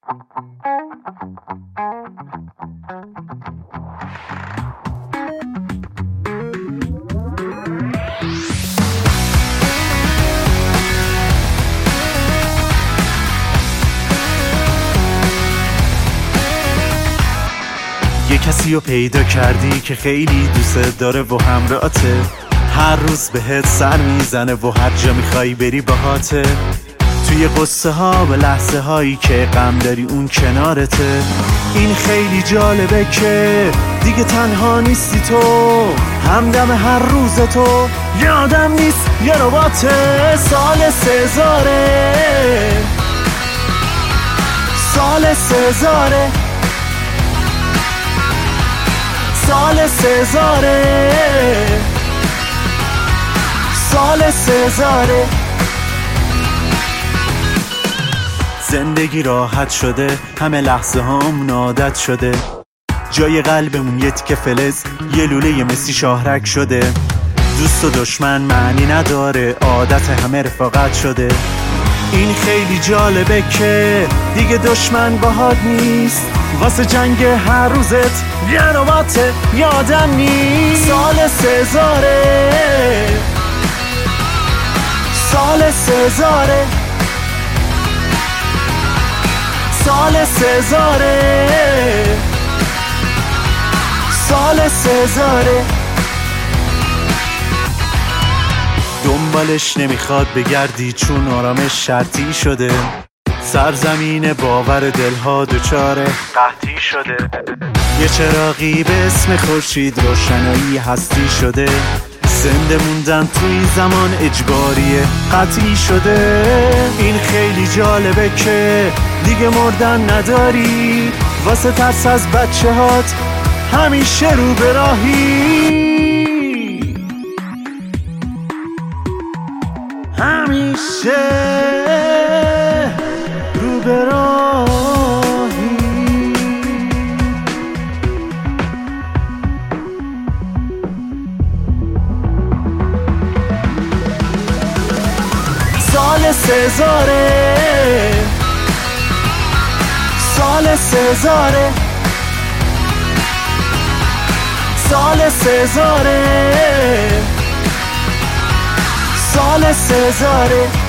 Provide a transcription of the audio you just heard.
یه کسی رو پیدا کردی که خیلی دوست داره و همراهته، هر روز بهت سر میزنه و هر جا میخوای بری باهاته، توی قصه ها و لحظه هایی که غم داری اون کنارته. این خیلی جالبه که دیگه تنها نیستی تو، همدم هر روز تو، یادم نیست یه رباته. سال سزاره، سال سزاره، سال سزاره، سال سزاره. زندگی راحت شده، همه لحظه هامون عادت شده، جای قلبمون یه تیکه فلز، یه لوله مسی شاهرک شده. دوست و دشمن معنی نداره، عادت همه رفاقت شده. این خیلی جالبه که دیگه دشمن باهات نیست، واسه جنگ هر روزت یه رباته، یادم نیست. سال سزاره، سال سزاره، سال سزاره، سال سزاره. دنبالش نمیخواد بگردی چون آرامش شرطی شده، سرزمین باور دلها دچار قحطی شده. یه چراغی به اسم خورشید روشنایی هستی شده، زنده موندن توی زمان اجباری قطعی شده. این خیلی جالبه که دیگه مردن نداری، واسه ترس از بچه هات همیشه رو به راهی، همیشه رو به راهی. سال سزاره، سال سزاره، سال سزاره، سال سزاره.